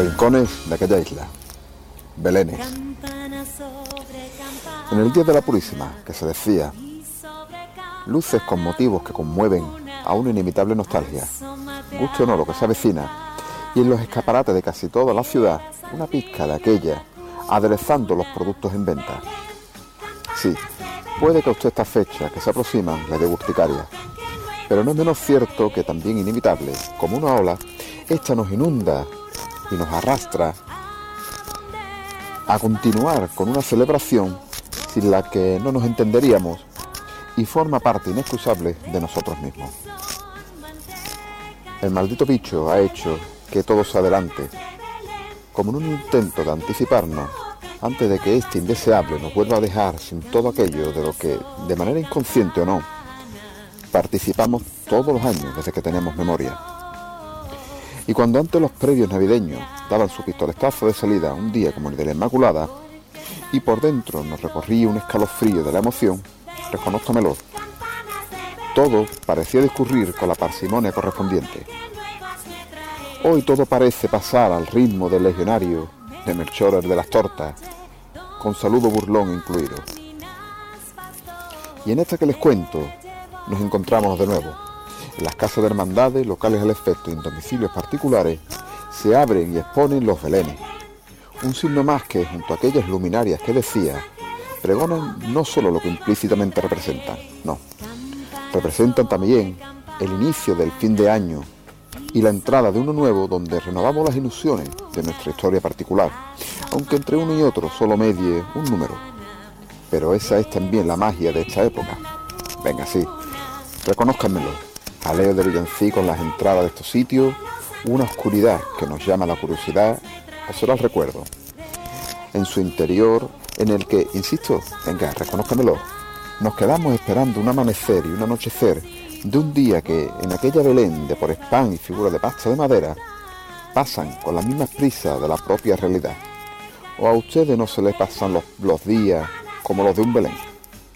rincones de aquella isla, belenes. En el Día de la Purísima, que se decía, luces con motivos que conmueven a una inimitable nostalgia, guste o no lo que se avecina, y en los escaparates de casi toda la ciudad, una pizca de aquella, aderezando los productos en venta. Sí, puede que a usted estas fechas que se aproximan le dé urticaria, pero no es menos cierto que también inevitable, como una ola, esta nos inunda y nos arrastra a continuar con una celebración sin la que no nos entenderíamos y forma parte inexcusable de nosotros mismos. El maldito bicho ha hecho que todo se adelante, como en un intento de anticiparnos antes de que este indeseable nos vuelva a dejar sin todo aquello de lo que, de manera inconsciente o no, participamos todos los años desde que tenemos memoria. Y cuando antes los previos navideños daban su pistoletazo de salida un día como el de la Inmaculada, y por dentro nos recorría un escalofrío de la emoción, reconózcamelo, todo parecía discurrir con la parsimonia correspondiente. Hoy todo parece pasar al ritmo del legionario de Melchor el de las tortas, con saludo burlón incluido. Y en esta que les cuento, nos encontramos de nuevo. En las casas de hermandades, locales al efecto y en domicilios particulares, se abren y exponen los belenes. Un signo más que, junto a aquellas luminarias que decía, pregonan no solo lo que implícitamente representan, no. Representan también el inicio del fin de año y la entrada de uno nuevo donde renovamos las ilusiones de nuestra historia particular, aunque entre uno y otro solo medie un número. Pero esa es también la magia de esta época. Venga, sí, reconózcanmelo. Jaleo de villancicos en las entradas de estos sitios, una oscuridad que nos llama la curiosidad, o será el recuerdo. En su interior, en el que, insisto, venga, reconózcanmelo, nos quedamos esperando un amanecer y un anochecer de un día que, en aquella Belén de por spam y figura de pasta de madera, pasan con las mismas prisas de la propia realidad. O a ustedes no se les pasan los días como los de un Belén.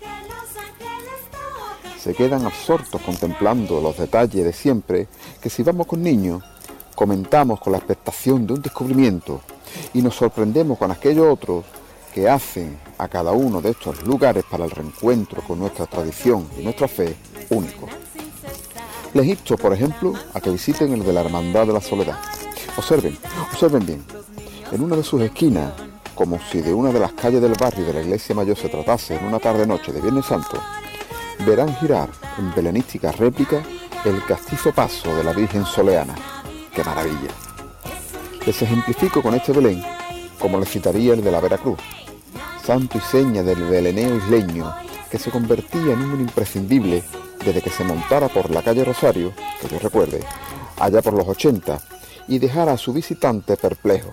Se quedan absortos contemplando los detalles de siempre que si vamos con niños, comentamos con la expectación de un descubrimiento y nos sorprendemos con aquellos otros que hacen a cada uno de estos lugares para el reencuentro con nuestra tradición y nuestra fe único. Les insto, por ejemplo, a que visiten el de la Hermandad de la Soledad. Observen bien, en una de sus esquinas, como si de una de las calles del barrio de la Iglesia Mayor se tratase en una tarde-noche de Viernes Santo, verán girar en belenística réplica el castizo paso de la Virgen Soleana. ¡Qué maravilla! Les ejemplifico con este Belén como le citaría el de la Veracruz, santo y seña del beleneo isleño que se convertía en un imprescindible desde que se montara por la calle Rosario, que yo recuerde, allá por los 80, y dejara a su visitante perplejo.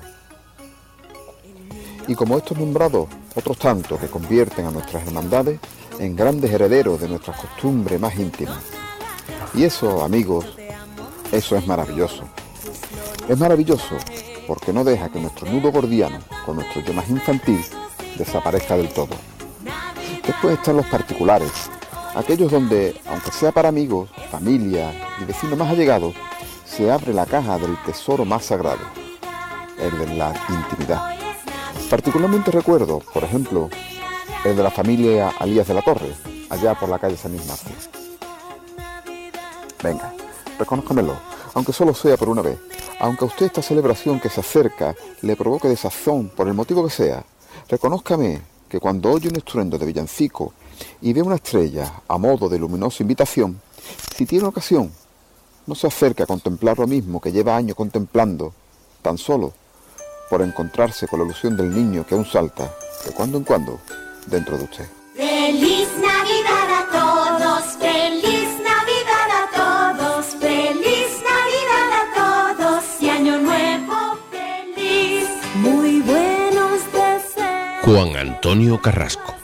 Y como estos nombrados, otros tantos que convierten a nuestras hermandades en grandes herederos de nuestras costumbres más íntimas. Y eso, amigos, eso es maravilloso. Es maravilloso porque no deja que nuestro nudo gordiano, con nuestro yo más infantil, desaparezca del todo. Después están los particulares, aquellos donde, aunque sea para amigos, familia y vecinos más allegados, se abre la caja del tesoro más sagrado, el de la intimidad. Particularmente recuerdo, por ejemplo, el de la familia Alías de la Torre, allá por la calle San Ignacio. Venga, reconózcamelo, aunque solo sea por una vez, aunque a usted esta celebración que se acerca le provoque desazón por el motivo que sea, reconózcame que cuando oye un estruendo de villancico y ve una estrella a modo de luminosa invitación, si tiene ocasión, no se acerque a contemplar lo mismo que lleva años contemplando, tan solo por encontrarse con la ilusión del niño que aún salta, de cuando en cuando, dentro de usted. ¡Feliz Navidad a todos! ¡Feliz Navidad a todos! ¡Feliz Navidad a todos! ¡Y Año Nuevo feliz! ¡Muy buenos deseos! Juan Antonio Carrasco.